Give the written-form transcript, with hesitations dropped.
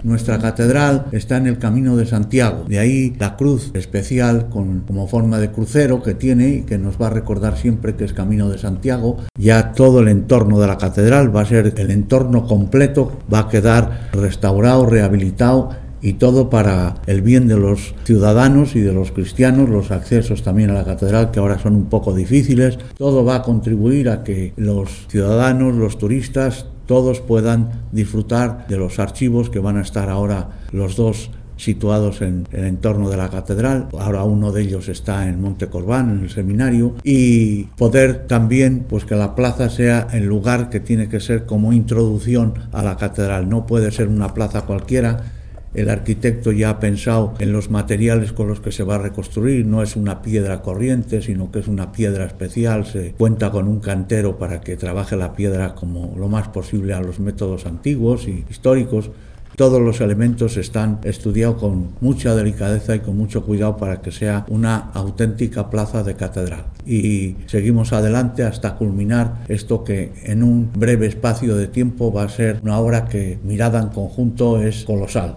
Nuestra catedral está en el Camino de Santiago, de ahí la cruz especial como forma de crucero que tiene y que nos va a recordar siempre que es Camino de Santiago. Ya todo el entorno de la catedral va a ser el entorno completo, va a quedar restaurado, rehabilitado y todo para el bien de los ciudadanos y de los cristianos. Los accesos también a la catedral, que ahora son un poco difíciles, todo va a contribuir a que los ciudadanos, los turistas, todos puedan disfrutar de los archivos que van a estar ahora los dos situados en el entorno de la catedral. Ahora uno de ellos está en Monte Corbán, en el seminario, y poder también pues que la plaza sea el lugar que tiene que ser como introducción a la catedral. No puede ser una plaza cualquiera. El arquitecto ya ha pensado en los materiales con los que se va a reconstruir. No es una piedra corriente, sino que es una piedra especial. Se cuenta con un cantero para que trabaje la piedra como lo más posible a los métodos antiguos y históricos. Todos los elementos están estudiados con mucha delicadeza y con mucho cuidado para que sea una auténtica plaza de catedral. Y seguimos adelante hasta culminar esto que en un breve espacio de tiempo va a ser una obra que, mirada en conjunto, es colosal.